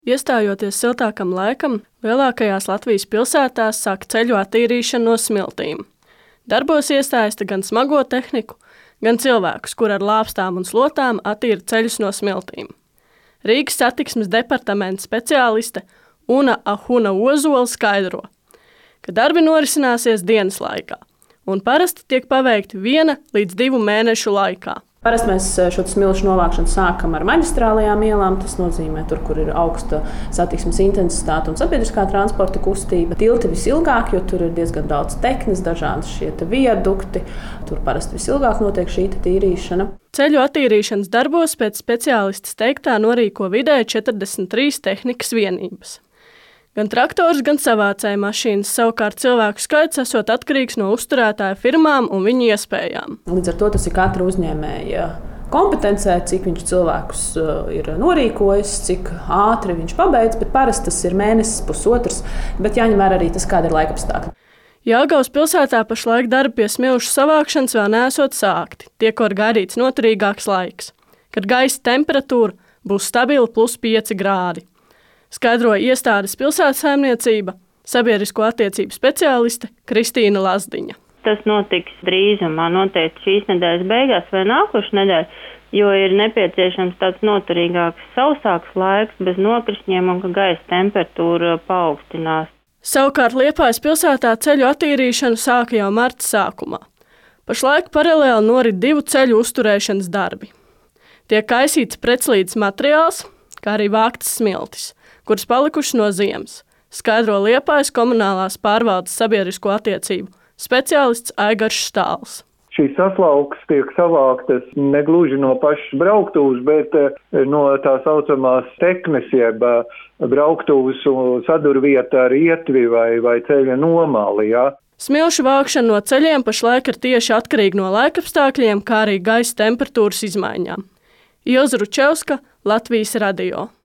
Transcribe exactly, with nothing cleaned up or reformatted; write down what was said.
Iestājoties siltākam laikam, lielākajās Latvijas pilsētās sāk ceļu attīrīšana no smiltīm. Darbos iesaista gan smago tehniku, gan cilvēkus, kur ar lāpstām un slotām attīra ceļus no smiltīm. Rīgas satiksmes departamenta speciāliste Una Ahuna Ozola skaidro, ka darbi norisināsies dienas laikā un parasti tiek paveikti viena līdz divu mēnešu laikā. Parasti mēs šo smilšu novākšanu sākam ar maģistrālajām ielām. Tas nozīmē, tur, kur ir augsta satiksmes intensitāte un sabiedriskā transporta kustība. Tilti visilgāk, jo tur ir diezgan daudz teknes, dažādi šie viadukti. Tur parasti visilgāk notiek šī tīrīšana. Ceļu attīrīšanas darbos pēc speciālistes teiktā norīko vidēji četrdesmit trīs tehnikas vienības. Gan traktors, gan savācēja mašīnas, savukārt cilvēku skaits esot atkarīgs no uzturētāja firmām un viņu iespējām. Līdz ar to tas ir katra uzņēmēja kompetencē, cik viņš cilvēkus ir norīkojis, cik ātri viņš pabeidz, bet parasti tas ir mēnesis, pusotrs, bet jāņem vērā arī tas, kāda ir laikapstākļi. Jelgavas pilsētā pašlaik darbi pie smilšu savākšanas vēl neesot sākti, tiek var gaidīts noturīgāks laiks, kad gaisa temperatūra būs stabila plus pieci grādi. Skaidroja iestādes pilsētsaimniecība, sabiedrisko attiecību speciāliste Kristīna Lazdiņa. Tas notiks drīzumā, noteikti šīs nedēļas beigās vai nākošais nedēļa, jo ir nepieciešams tāds noturīgāks, sausāks laiks bez nokrišņiem un ka gaisa temperatūra paaugstinās. Savukārt Liepājas pilsētā ceļu attīrīšanu sāka jau marta sākumā. Pašlaik paralēli norit divu ceļu uzturēšanas darbi. Tiek kaisīts pretslīdes materiāls, kā arī vāktas smiltis, kuras palikušas no ziemas, skaidro Liepājas komunālās pārvaldes sabiedrisko attiecību speciālists Aigars Štāls. Šīs saslaukas tiek savāktas negluži no pašas brauktuvas, bet no tā saucamās teknes, jeb brauktuvas sadurvieta ar ietvi vai, vai ceļa nomali. Ja? Smilšu vākšana no ceļiem pašlaik ir tieši atkarīga no laikapstākļiem, kā arī gaisa temperatūras izmaiņām. Ilza Ručevska, Latvijas radio.